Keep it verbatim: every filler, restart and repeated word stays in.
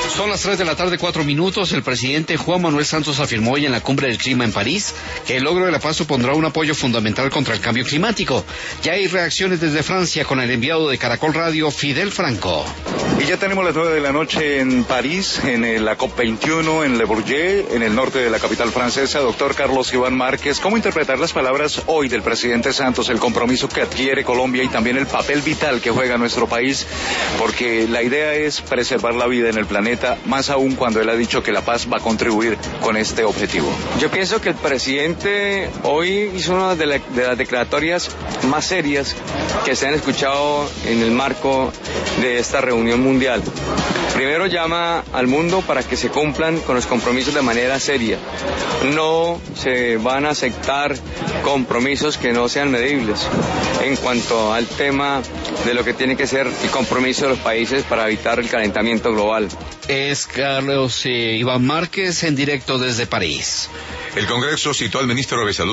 Son las tres de la tarde, cuatro minutos. El presidente Juan Manuel Santos afirmó hoy en la Cumbre del Clima en París que el logro de la paz supondrá un apoyo fundamental contra el cambio climático. Ya hay reacciones desde Francia con el enviado de Caracol Radio, Fidel Franco. Y ya tenemos las nueve de la noche en París, en la COP veintiuno, en Le Bourget, en el norte de la capital francesa. Doctor Carlos Iván Márquez, ¿cómo interpretar las palabras hoy del presidente Santos, el compromiso que adquiere Colombia y también el papel vital que juega nuestro país? Porque la idea es preservar la vida en el planeta, más aún cuando él ha dicho que la paz va a contribuir con este objetivo. Yo pienso que el presidente hoy hizo una de, la, de las declaratorias más serias que se han escuchado en el marco de esta reunión mundial. Primero llama al mundo para que se cumplan con los compromisos de manera seria. No se van a aceptar compromisos que no sean medibles en cuanto al tema de lo que tiene que ser el compromiso de los países para evitar el calentamiento global. Es Carlos eh, Iván Márquez en directo desde París. El Congreso citó al ministro de Salud